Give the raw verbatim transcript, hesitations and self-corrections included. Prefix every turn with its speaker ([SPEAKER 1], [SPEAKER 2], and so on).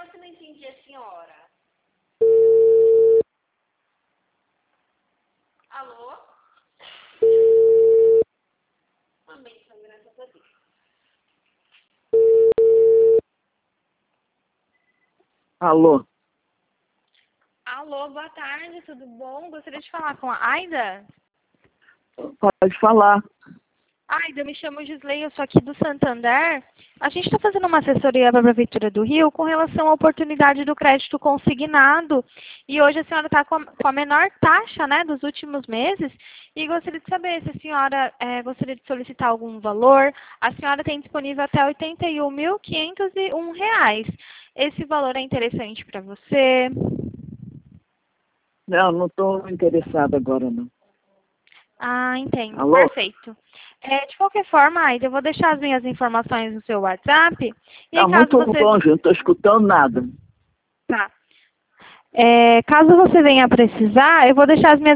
[SPEAKER 1] que não entendi a senhora. Alô? Amém, só graças a Deus.
[SPEAKER 2] Alô?
[SPEAKER 3] Alô, boa tarde, tudo bom? Gostaria de falar com a Aida?
[SPEAKER 2] Pode falar.
[SPEAKER 3] Aida, eu me chamo Gisley, eu sou aqui do Santander. A gente está fazendo uma assessoria para a Prefeitura do Rio com relação à oportunidade do crédito consignado. E hoje a senhora está com, com a menor taxa, né, dos últimos meses. E gostaria de saber se a senhora é, gostaria de solicitar algum valor. A senhora tem disponível até oitenta e um mil, quinhentos e um reais. Esse valor é interessante para você?
[SPEAKER 2] Não, não estou interessada agora, não.
[SPEAKER 3] Ah, entendo.
[SPEAKER 2] Alô?
[SPEAKER 3] Perfeito. É, de qualquer forma, Aida, eu vou deixar as minhas informações no seu WhatsApp. E
[SPEAKER 2] Está
[SPEAKER 3] aí, caso
[SPEAKER 2] muito
[SPEAKER 3] você...
[SPEAKER 2] longe, não estou escutando nada.
[SPEAKER 3] Tá. É, caso você venha precisar, eu vou deixar as minhas